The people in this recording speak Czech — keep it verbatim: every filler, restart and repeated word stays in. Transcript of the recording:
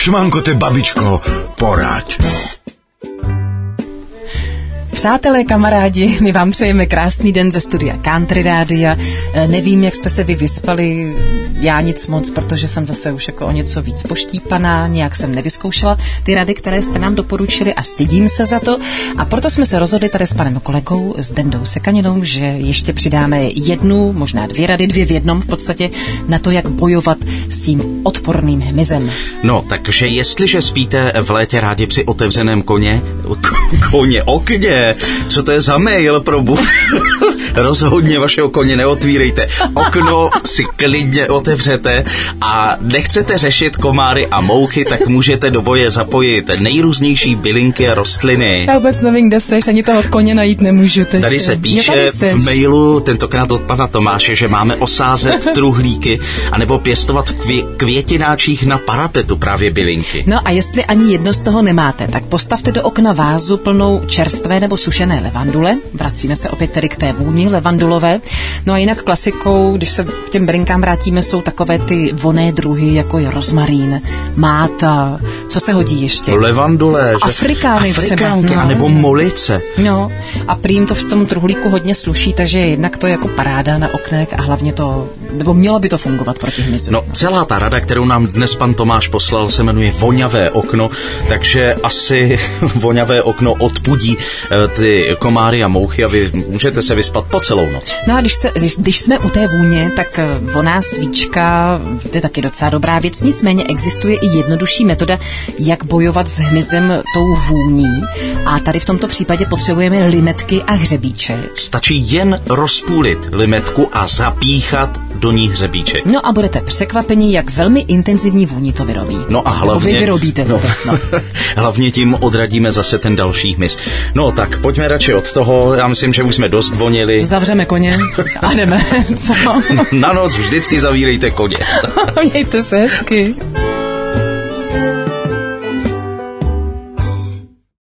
Šmankote, babičko, poraď. Přátelé, kamarádi, my vám přejeme krásný den ze studia Country Rádia. Nevím, jak jste se vy vyspali, já nic moc, protože jsem zase už jako o něco víc poštípaná, nějak jsem nevyzkoušela ty rady, které jste nám doporučili a stydím se za to. A proto jsme se rozhodli tady s panem kolegou, s Dendou Sekaninou, že ještě přidáme jednu, možná dvě rady, dvě v jednom v podstatě, na to, jak bojovat s tím odporným hmyzem. No, takže jestliže spíte v létě rádi při otevřeném koně, koně, okně, co to je za mail, probu? Rozhodně vašeho koně neotvírejte. Okno si klidně otevřete a nechcete řešit komáry a mouchy, tak můžete do boje zapojit nejrůznější bylinky a rostliny. Já vůbec nevím, kde seš, ani toho koně najít nemůžu teď. Tady se píše tady v mailu, tentokrát od pana Tomáše, že máme osázet truhlíky anebo pěstovat v kvě- květináčích na parapetu právě bylinky. No a jestli ani jedno z toho nemáte, tak postavte do okna vázu plnou čerstvé nebo sušené levandule. Vracíme se opět tedy k té vůni levandulové. No a jinak klasikou, když se k těm bylinkám vrátíme, jsou takové ty vonné druhy, jako je rozmarín, máta, co se hodí ještě? Levandule, že? Afrikány Afrikánky, třeba. No, anebo no. molice. No a prým to v tom truhlíku hodně sluší, takže jednak to je jako paráda na oknech a hlavně to, nebo mělo by to fungovat proti hmyzu. No, celá ta rada, kterou nám dnes pan Tomáš poslal, se jmenuje voňavé okno, takže asi voňavé okno odpudí ty komáry a mouchy a vy můžete se vyspat po celou noc. No a když, se, když, když jsme u té vůně, tak vonná svíčka je taky docela dobrá věc, nicméně existuje i jednodušší metoda, jak bojovat s hmyzem tou vůní a tady v tomto případě potřebujeme limetky a hřebíček. Stačí jen rozpůlit limetku a zapíchat do ní hřebíček. No a budete překvapeni, jak velmi intenzivní vůni to vyrobí. No a hlavně... Nebo vy vyrobíte. No, no. Hlavně tím odradíme zase ten další hmyz. No tak, pojďme radši od toho, já myslím, že už jsme dost vonili. Zavřeme koně a jdeme. Co? Na noc vždycky zavírejte koně. Mějte se hezky.